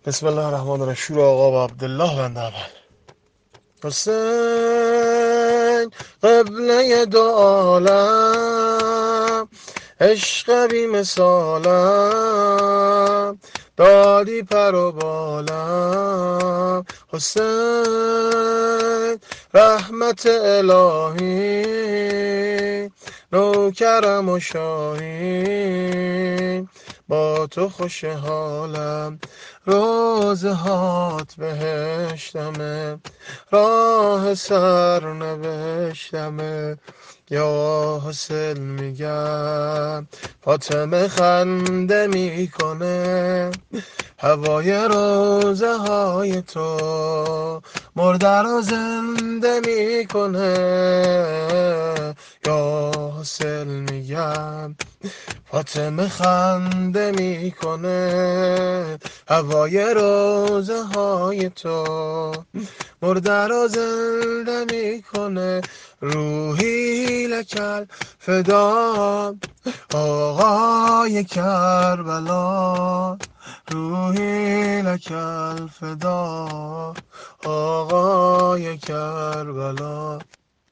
بسم الله الرحمن الرحیم. شور آقا و عبدالله بنده اول. حسین قبله دو عالم، عشق بی مثالم، دادی پر و بالم. حسین رحمت الهی، نوکرم و شاهین، با تو خوش حالم. روزه هات بهشتمه، راه سر نوشتمه. یا حسین میگم فاطمه خنده میکنه، هوای روزه های تو مرده رو زنده میکنه. یا حسین میگم فاطمه خنده میکنه، هوای روزه های تو مرده رو زنده میکنه. روحی لکل فدا آقای کربلا، روحی لکل فدا آقای کربلا.